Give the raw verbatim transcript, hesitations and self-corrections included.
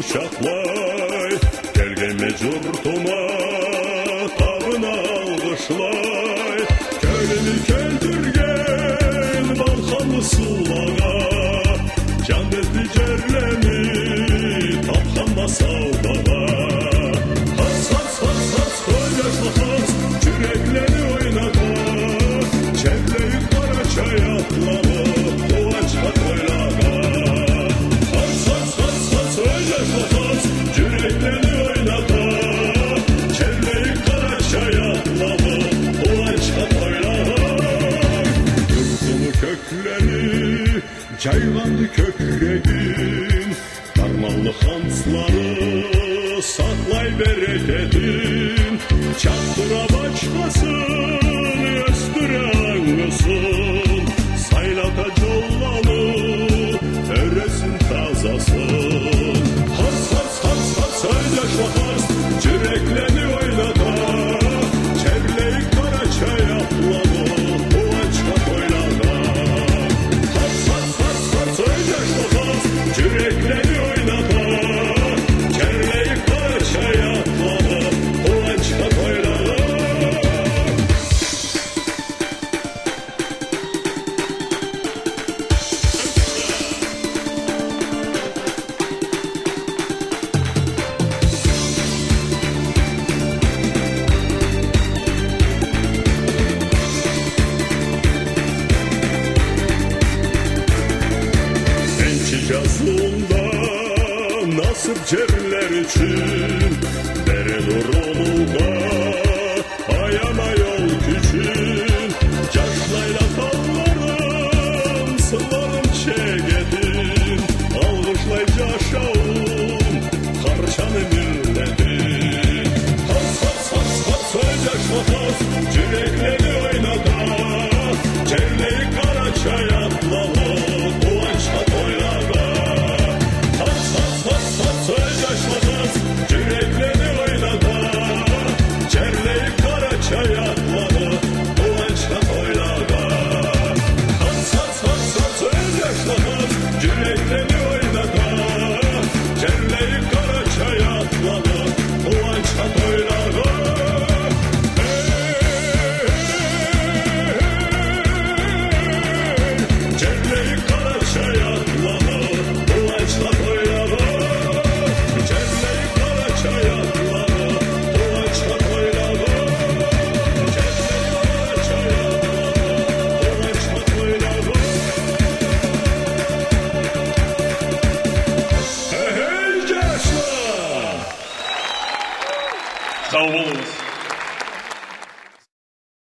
qucaqlay, gel gelmez yurtuma, tağına alqışlay. Könlümü köldürgen balxanlı sulağa, can bezdi cerlemi, tapxanma savdağa. Has has has has koylaşma has, kürekleri oynata, çevreyi kara çaya atlalı, o açma koylağa. Has has has has koylaşma has, kürekleri oynata, çevreyi kara çaya atlalı, o açma koylağa. Yurtumu kökleri, caylandı kökregin, darmanlı hansları saklay bereketin. Çaktıra başkasın, östüre ağısın, saylata collalı, öresin tazasın. Has has has has söyleşme has, cürekleni oynata, çevleyi kara çay atlalı, bu açma koylağa. Has has has has söyleşme has, cürekleni oynata, çevleyi kara çay atlalı, bu açma koylağa. Yazında nasip cerler için dere duruluğa ayana yol küçün. Caşlayla tallarım sılarım çegedim, alkışlay caşağım harçanı milledim. Has has has has söyleşme has, cürekleri oynata, çevleyi kara çay atlalı, bu açma koylağa. Cürekleri oynata, çerleyi kara çay atladı, bu açta koylağa. Has has has has söyleşlemez, cürekleri oynata, çerleyi kara çay atladı, bu açta koylağa. Çerleyi kara çay atladı, bu açta koylağa. Sağ olun.